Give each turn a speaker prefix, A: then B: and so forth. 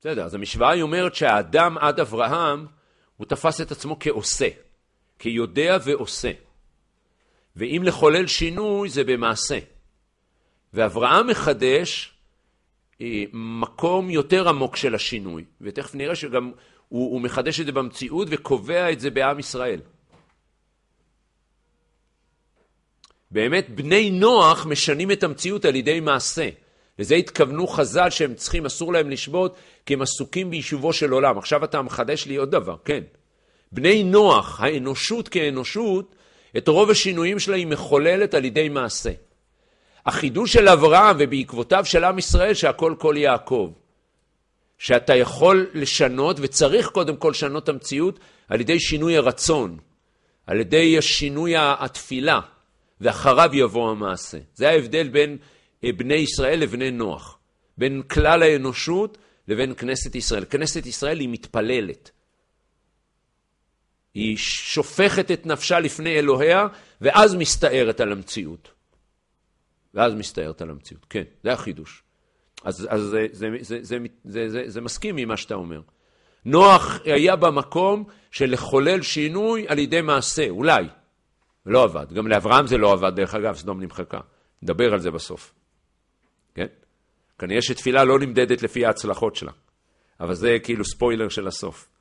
A: בסדר, אז המשוואה היא אומרת שהאדם עד אברהם, הוא תפס את עצמו כעושה, כיודע ועושה. ואם לחולל שינוי זה במעשה. ואברהם מחדש מקום יותר עמוק של השינוי. ותכף נראה שגם הוא מחדש את זה במציאות וקובע את זה בעם ישראל. באמת בני נוח משנים את המציאות על ידי מעשה. לזה התכוונו חז"ל שהם צריכים, אסור להם לשבות, כי הם עסוקים ביישובו של עולם. עכשיו אתה מחדש לי עוד דבר, כן. בני נוח, האנושות כאנושות, את רוב השינויים שלה היא מחוללת על ידי מעשה. החידוש של אברהם ובעקבותיו של עם ישראל שהכל כל יעקב. שאתה יכול לשנות וצריך קודם כל לשנות את המציאות על ידי שינוי הרצון, על ידי שינוי התפילה, ואחריו יבוא המעשה. זה ההבדל בין בני ישראל לבני נוח. בין כלל האנושות לבין כנסת ישראל. כנסת ישראל היא מתפללת. היא שופכת את נפשה לפני אלוהיה, ואז מסתערת על המציאות. כן, זה החידוש. אז זה מסכים ממה שאתה אומר. נוח היה במקום של לחולל שינוי על ידי מעשה, אולי. לא עבד. גם לאברהם זה לא עבד, דרך אגב, סדום נמחקה. נדבר על זה בסוף. כן? כנראה שתפילה לא נמדדת לפי ההצלחות שלה. אבל זה כאילו ספוילר של הסוף.